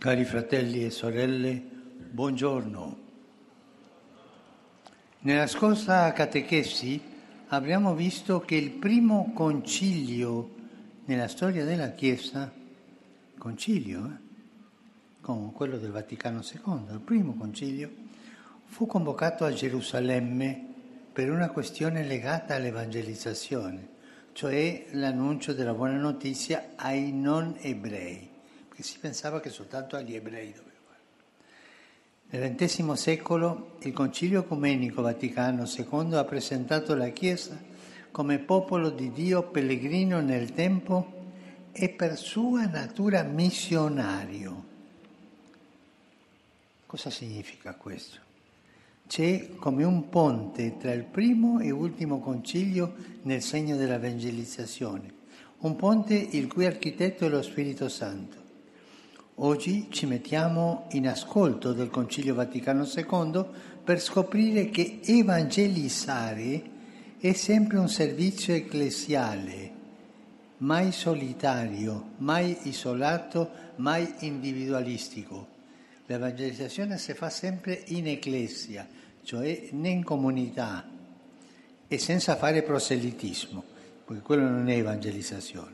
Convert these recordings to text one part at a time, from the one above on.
Cari fratelli e sorelle, buongiorno. Nella scorsa catechesi abbiamo visto che il primo concilio nella storia della Chiesa, come quello del Vaticano II, il primo concilio, fu convocato a Gerusalemme per una questione legata all'evangelizzazione, cioè l'annuncio della buona notizia ai non ebrei, perché si pensava che soltanto agli ebrei doveva fare. Nel XX secolo il Concilio Ecumenico Vaticano II ha presentato la Chiesa come popolo di Dio pellegrino nel tempo e per sua natura missionario. Cosa significa questo? C'è come un ponte tra il primo e ultimo concilio nel segno dell'evangelizzazione, un ponte il cui architetto è lo Spirito Santo. Oggi ci mettiamo in ascolto del Concilio Vaticano II per scoprire che evangelizzare è sempre un servizio ecclesiale, mai solitario, mai isolato, mai individualistico. L'evangelizzazione si fa sempre in ecclesia, cioè in comunità, e senza fare proselitismo, perché quello non è evangelizzazione.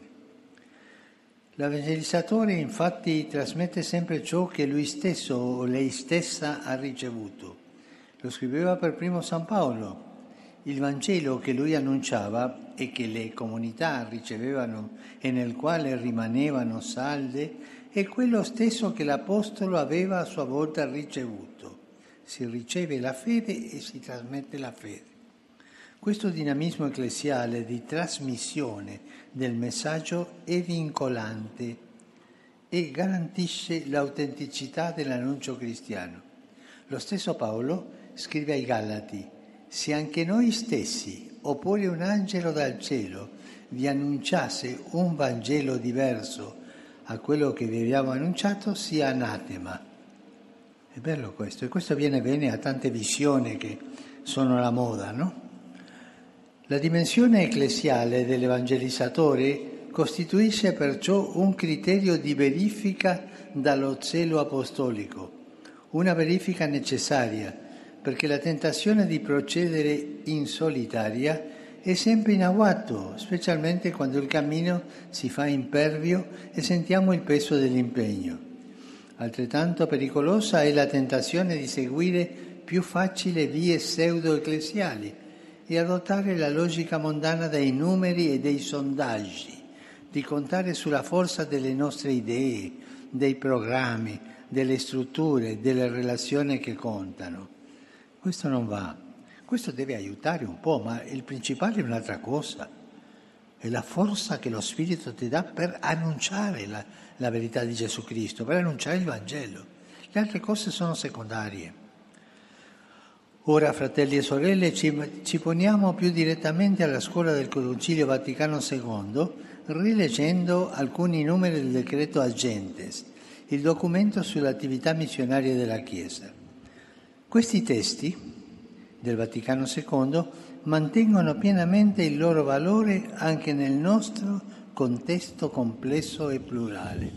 L'evangelizzatore infatti trasmette sempre ciò che lui stesso o lei stessa ha ricevuto. Lo scriveva per primo San Paolo. Il Vangelo che lui annunciava e che le comunità ricevevano e nel quale rimanevano salde è quello stesso che l'Apostolo aveva a sua volta ricevuto. Si riceve la fede e si trasmette la fede. Questo dinamismo ecclesiale di trasmissione del messaggio è vincolante e garantisce l'autenticità dell'annuncio cristiano. Lo stesso Paolo scrive ai Galati: se anche noi stessi, oppure un angelo dal cielo, vi annunciasse un Vangelo diverso a quello che vi abbiamo annunciato, sia anatema. È bello questo, e questo viene bene a tante visioni che sono alla moda, no? La dimensione ecclesiale dell'evangelizzatore costituisce perciò un criterio di verifica dallo zelo apostolico, una verifica necessaria, perché la tentazione di procedere in solitaria è sempre in agguato, specialmente quando il cammino si fa impervio e sentiamo il peso dell'impegno. Altrettanto pericolosa è la tentazione di seguire più facili vie pseudo-ecclesiali e adottare la logica mondana dei numeri e dei sondaggi, di contare sulla forza delle nostre idee, dei programmi, delle strutture, delle relazioni che contano. Questo non va. Questo deve aiutare un po', ma il principale è un'altra cosa. È la forza che lo Spirito ti dà per annunciare la verità di Gesù Cristo, per annunciare il Vangelo. Le altre cose sono secondarie. Ora, fratelli e sorelle, ci poniamo più direttamente alla scuola del Concilio Vaticano II, rileggendo alcuni numeri del decreto Agentes, il documento sull'attività missionaria della Chiesa. Questi testi del Vaticano II mantengono pienamente il loro valore anche nel nostro contesto complesso e plurale.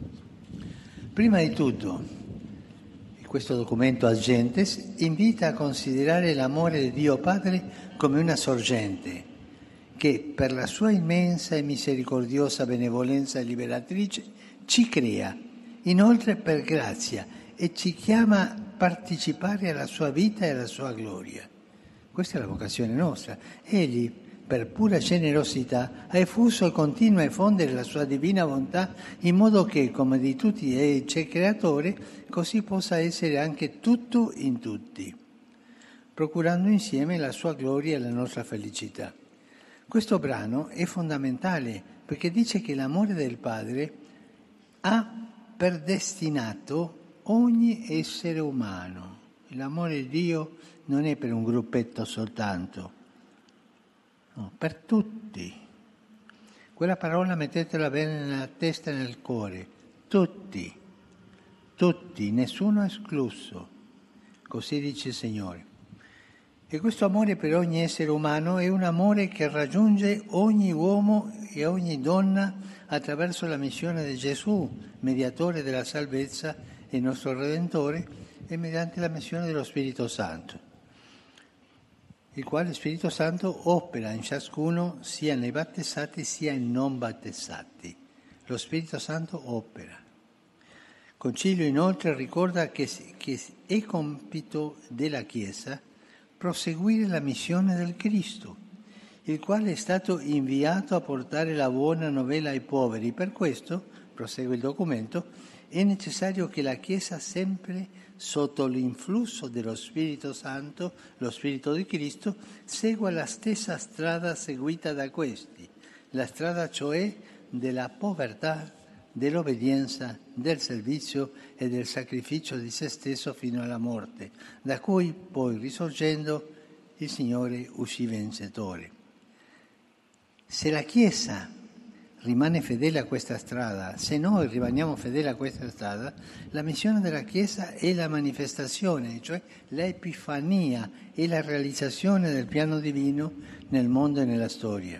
Prima di tutto, questo documento Agentes invita a considerare l'amore di Dio Padre come una sorgente che per la sua immensa e misericordiosa benevolenza liberatrice ci crea, inoltre per grazia, e ci chiama a partecipare alla sua vita e alla sua gloria. Questa è la vocazione nostra. Egli, per pura generosità, ha effuso e continua a effondere la sua divina bontà in modo che, come di tutti c'è creatore, così possa essere anche tutto in tutti, procurando insieme la sua gloria e la nostra felicità. Questo brano è fondamentale perché dice che l'amore del Padre ha predestinato ogni essere umano. L'amore di Dio non è per un gruppetto soltanto, no, per tutti. Quella parola mettetela bene nella testa e nel cuore. Tutti, nessuno escluso. Così dice il Signore. E questo amore per ogni essere umano è un amore che raggiunge ogni uomo e ogni donna attraverso la missione di Gesù, mediatore della salvezza e nostro Redentore, e mediante la missione dello Spirito Santo, il quale Spirito Santo opera in ciascuno, sia nei battezzati sia nei non battezzati. Lo Spirito Santo opera. Il Concilio inoltre ricorda che è compito della Chiesa proseguire la missione del Cristo, il quale è stato inviato a portare la buona novella ai poveri. Per questo, prosegue il documento, è necessario che la Chiesa, sempre sotto l'influsso dello Spirito Santo, lo Spirito di Cristo, segua la stessa strada seguita da questi, la strada cioè della povertà, dell'obbedienza, del servizio e del sacrificio di se stesso fino alla morte, da cui poi risorgendo il Signore uscì vincitore. Se la Chiesa rimane fedele a questa strada, se noi rimaniamo fedeli a questa strada, la missione della Chiesa è la manifestazione, cioè l'epifania e la realizzazione del piano divino nel mondo e nella storia.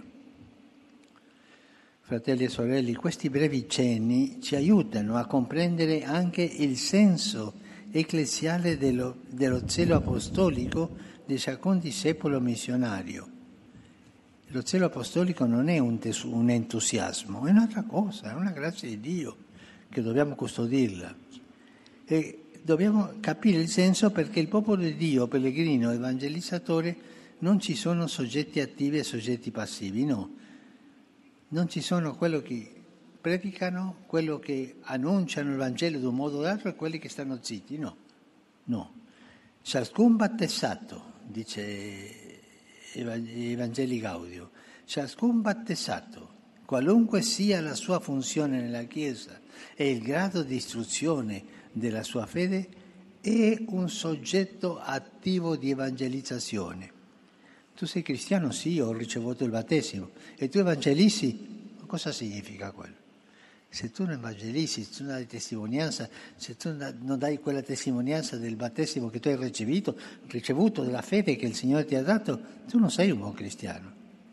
Fratelli e sorelle, questi brevi cenni ci aiutano a comprendere anche il senso ecclesiale dello zelo apostolico di ciascun discepolo missionario. Lo zelo apostolico non è un entusiasmo, è un'altra cosa, è una grazia di Dio che dobbiamo custodirla. E dobbiamo capire il senso perché il popolo di Dio, pellegrino, evangelizzatore, non ci sono soggetti attivi e soggetti passivi, no. Non ci sono quelli che predicano, quelli che annunciano il Vangelo di un modo o d'altro e quelli che stanno zitti, no. Ciascun battezzato, dice Evangeli Gaudio, ciascun battezzato, qualunque sia la sua funzione nella Chiesa e il grado di istruzione della sua fede, è un soggetto attivo di evangelizzazione. Tu sei cristiano? Sì, ho ricevuto il battesimo. E tu evangelizzi? Cosa significa quello? Se tu non evangelizzi, se tu non dai testimonianza, se tu non dai quella testimonianza del battesimo che tu hai ricevuto della fede che il Signore ti ha dato, tu non sei un buon cristiano.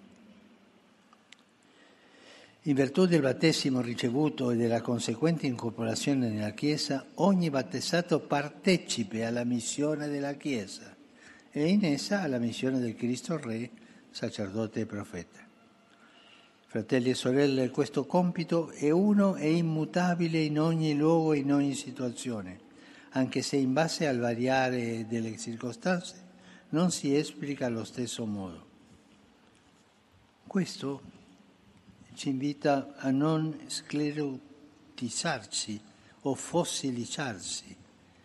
In virtù del battesimo ricevuto e della conseguente incorporazione nella Chiesa, ogni battezzato partecipe alla missione della Chiesa e in essa alla missione del Cristo Re, sacerdote e profeta. Fratelli e sorelle, questo compito è uno e immutabile in ogni luogo e in ogni situazione, anche se in base al variare delle circostanze non si esplica allo stesso modo. Questo ci invita a non sclerotizzarci o fossilizzarsi,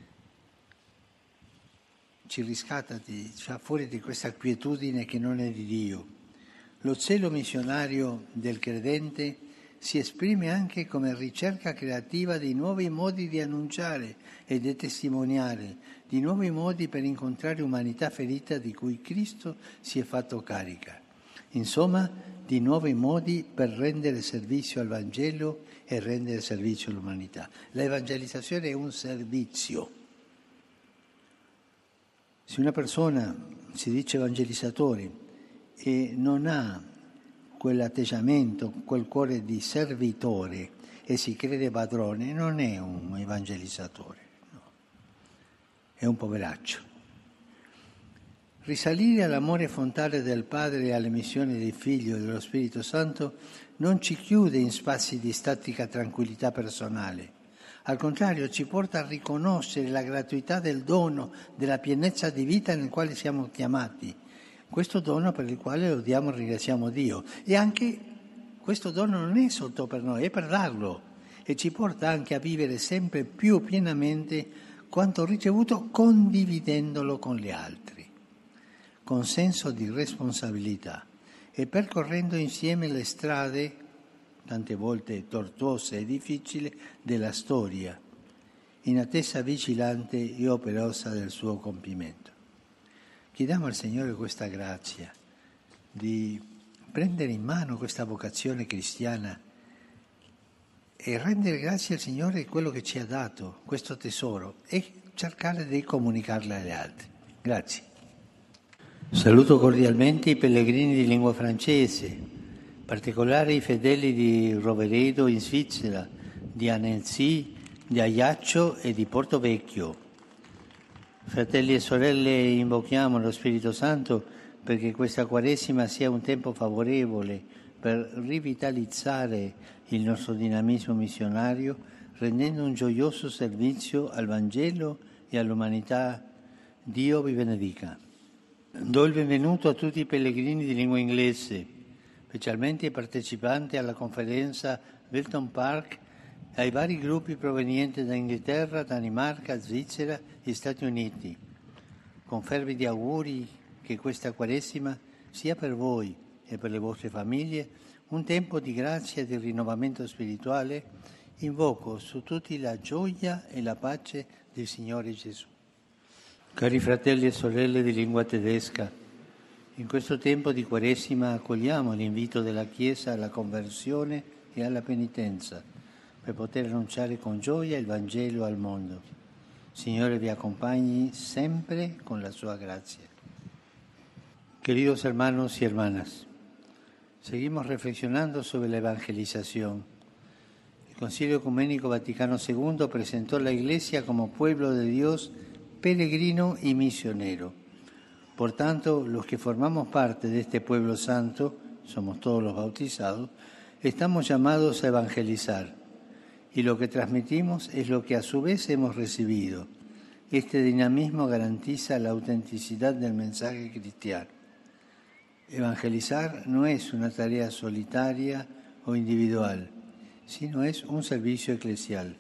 ci riscatta, ci fa fuori di questa quietudine che non è di Dio. Lo zelo missionario del credente si esprime anche come ricerca creativa di nuovi modi di annunciare e di testimoniare, di nuovi modi per incontrare umanità ferita di cui Cristo si è fatto carica. Insomma, di nuovi modi per rendere servizio al Vangelo e rendere servizio all'umanità. L'evangelizzazione è un servizio. Se una persona si dice evangelizzatore e non ha quell'atteggiamento, quel cuore di servitore e si crede padrone, non è un evangelizzatore, no. È un poveraccio. Risalire all'amore fontane del Padre e alle missioni del Figlio e dello Spirito Santo non ci chiude in spazi di statica tranquillità personale. Al contrario, ci porta a riconoscere la gratuità del dono, della pienezza di vita nel quale siamo chiamati. Questo dono per il quale lodiamo e ringraziamo Dio. E anche questo dono non è solo per noi, è per darlo. E ci porta anche a vivere sempre più pienamente quanto ricevuto, condividendolo con gli altri, con senso di responsabilità e percorrendo insieme le strade tante volte tortuose e difficili, della storia, in attesa vigilante e operosa del suo compimento. Chiediamo al Signore questa grazia di prendere in mano questa vocazione cristiana e rendere grazie al Signore di quello che ci ha dato, questo tesoro, e cercare di comunicarlo agli altri. Grazie. Saluto cordialmente i pellegrini di lingua francese, in particolare i fedeli di Roveredo in Svizzera, di Annecy, di Ajaccio e di Portovecchio. Fratelli e sorelle, invochiamo lo Spirito Santo perché questa Quaresima sia un tempo favorevole per rivitalizzare il nostro dinamismo missionario, rendendo un gioioso servizio al Vangelo e all'umanità. Dio vi benedica. Do il benvenuto a tutti i pellegrini di lingua inglese, specialmente ai partecipanti alla conferenza Wilton Park e ai vari gruppi provenienti da Inghilterra, Danimarca, Svizzera e Stati Uniti. Con fervidi auguri che questa Quaresima sia per voi e per le vostre famiglie un tempo di grazia e di rinnovamento spirituale, invoco su tutti la gioia e la pace del Signore Gesù. Cari fratelli e sorelle di lingua tedesca, in questo tempo di Quaresima accogliamo l'invito della Chiesa alla conversione e alla penitenza per poter annunciare con gioia il Vangelo al mondo. Signore vi acompañe siempre con la sua gracia. Queridos hermanos y hermanas, seguimos reflexionando sobre la evangelización. El Concilio Ecuménico Vaticano II presentó a la Iglesia como pueblo de Dios peregrino y misionero. Por tanto, los que formamos parte de este pueblo santo, somos todos los bautizados, estamos llamados a evangelizar. Y lo que transmitimos es lo que a su vez hemos recibido. Este dinamismo garantiza la autenticidad del mensaje cristiano. Evangelizar no es una tarea solitaria o individual, sino es un servicio eclesial.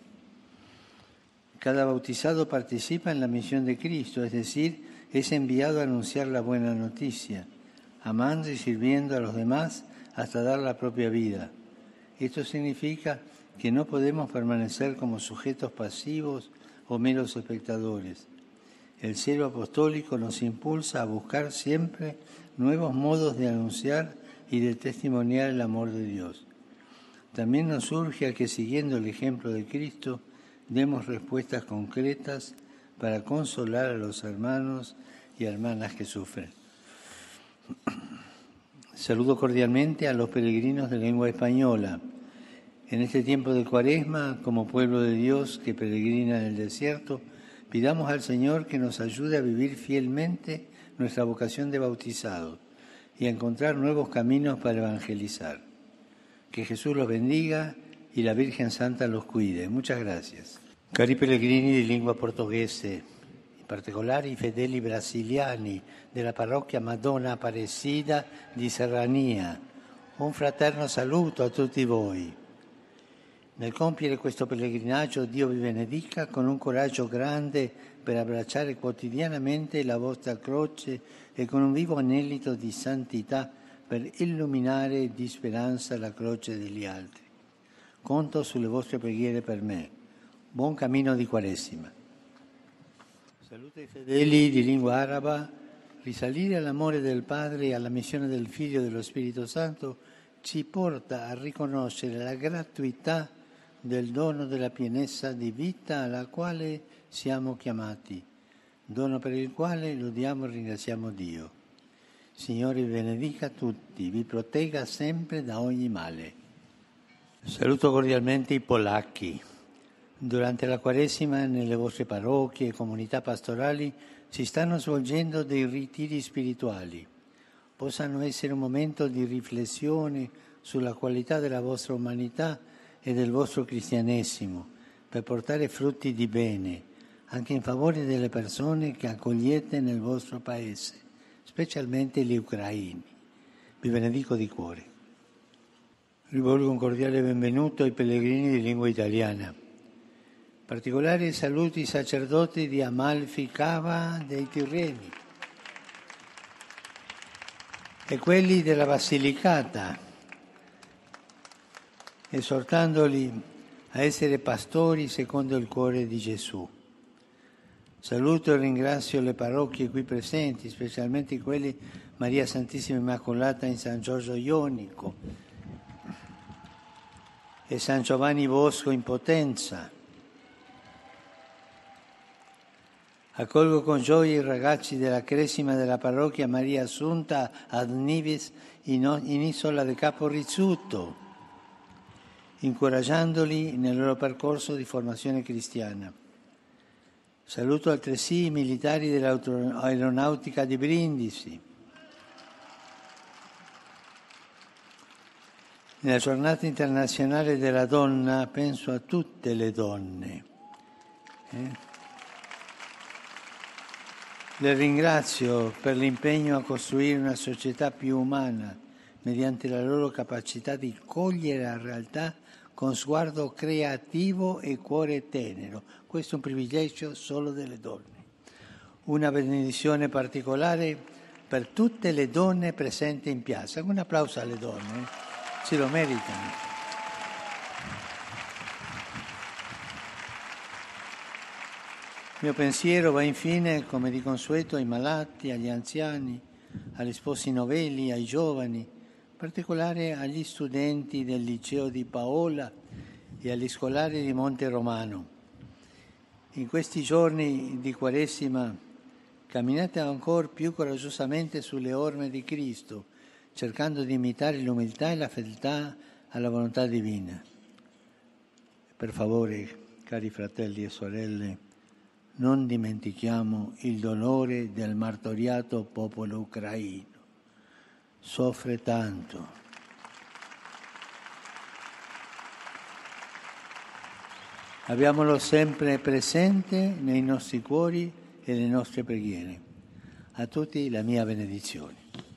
Cada bautizado participa en la misión de Cristo, es decir, es enviado a anunciar la buena noticia, amando y sirviendo a los demás hasta dar la propia vida. Esto significa que no podemos permanecer como sujetos pasivos o meros espectadores. El celo apostólico nos impulsa a buscar siempre nuevos modos de anunciar y de testimoniar el amor de Dios. También nos urge a que, siguiendo el ejemplo de Cristo, demos respuestas concretas para consolar a los hermanos y hermanas que sufren. Saludo cordialmente a los peregrinos de lengua española. En este tiempo de Cuaresma, como pueblo de Dios que peregrina en el desierto, pidamos al Señor que nos ayude a vivir fielmente nuestra vocación de bautizado y a encontrar nuevos caminos para evangelizar. Que Jesús los bendiga y la Virgen Santa los cuide. Muchas gracias. Cari pellegrini di lingua portoghese, in particolare i fedeli brasiliani della parrocchia Madonna Aparecida di Serrania, un fraterno saluto a tutti voi. Nel compiere questo pellegrinaggio Dio vi benedica con un coraggio grande per abbracciare quotidianamente la vostra croce e con un vivo anelito di santità per illuminare di speranza la croce degli altri. Conto sulle vostre preghiere per me. Buon cammino di Quaresima. Saluto ai fedeli di lingua araba. Risalire all'amore del Padre e alla missione del Figlio e dello Spirito Santo ci porta a riconoscere la gratuità del dono della pienezza di vita alla quale siamo chiamati, dono per il quale lodiamo e ringraziamo Dio. Signore vi benedica tutti, vi protegga sempre da ogni male. Saluto cordialmente i polacchi. Durante la Quaresima nelle vostre parrocchie e comunità pastorali si stanno svolgendo dei ritiri spirituali. Possano essere un momento di riflessione sulla qualità della vostra umanità e del vostro cristianesimo, per portare frutti di bene, anche in favore delle persone che accogliete nel vostro paese, specialmente gli ucraini. Vi benedico di cuore. Rivolgo un cordiale benvenuto ai pellegrini di lingua italiana. Particolari saluti ai sacerdoti di Amalfi Cava dei Tirreni e quelli della Basilicata, esortandoli a essere pastori secondo il cuore di Gesù. Saluto e ringrazio le parrocchie qui presenti, specialmente quelli Maria Santissima Immacolata in San Giorgio Ionico e San Giovanni Bosco in Potenza, Accolgo con gioia i ragazzi della Cresima della parrocchia Maria Assunta ad Nivis in Isola del Capo Rizzuto, incoraggiandoli nel loro percorso di formazione cristiana. Saluto altresì i militari dell'aeronautica di Brindisi. Nella giornata internazionale della donna penso a tutte le donne. Le ringrazio per l'impegno a costruire una società più umana mediante la loro capacità di cogliere la realtà con sguardo creativo e cuore tenero. Questo è un privilegio solo delle donne. Una benedizione particolare per tutte le donne presenti in piazza. Un applauso alle donne. Se lo meritano. Il mio pensiero va infine, come di consueto, ai malati, agli anziani, agli sposi novelli, ai giovani, in particolare agli studenti del liceo di Paola e agli scolari di Monte Romano. In questi giorni di Quaresima camminate ancora più coraggiosamente sulle orme di Cristo, cercando di imitare l'umiltà e la fedeltà alla volontà divina. Per favore, cari fratelli e sorelle, non dimentichiamo il dolore del martoriato popolo ucraino. Soffre tanto. Abbiamolo sempre presente nei nostri cuori e nelle nostre preghiere. A tutti la mia benedizione.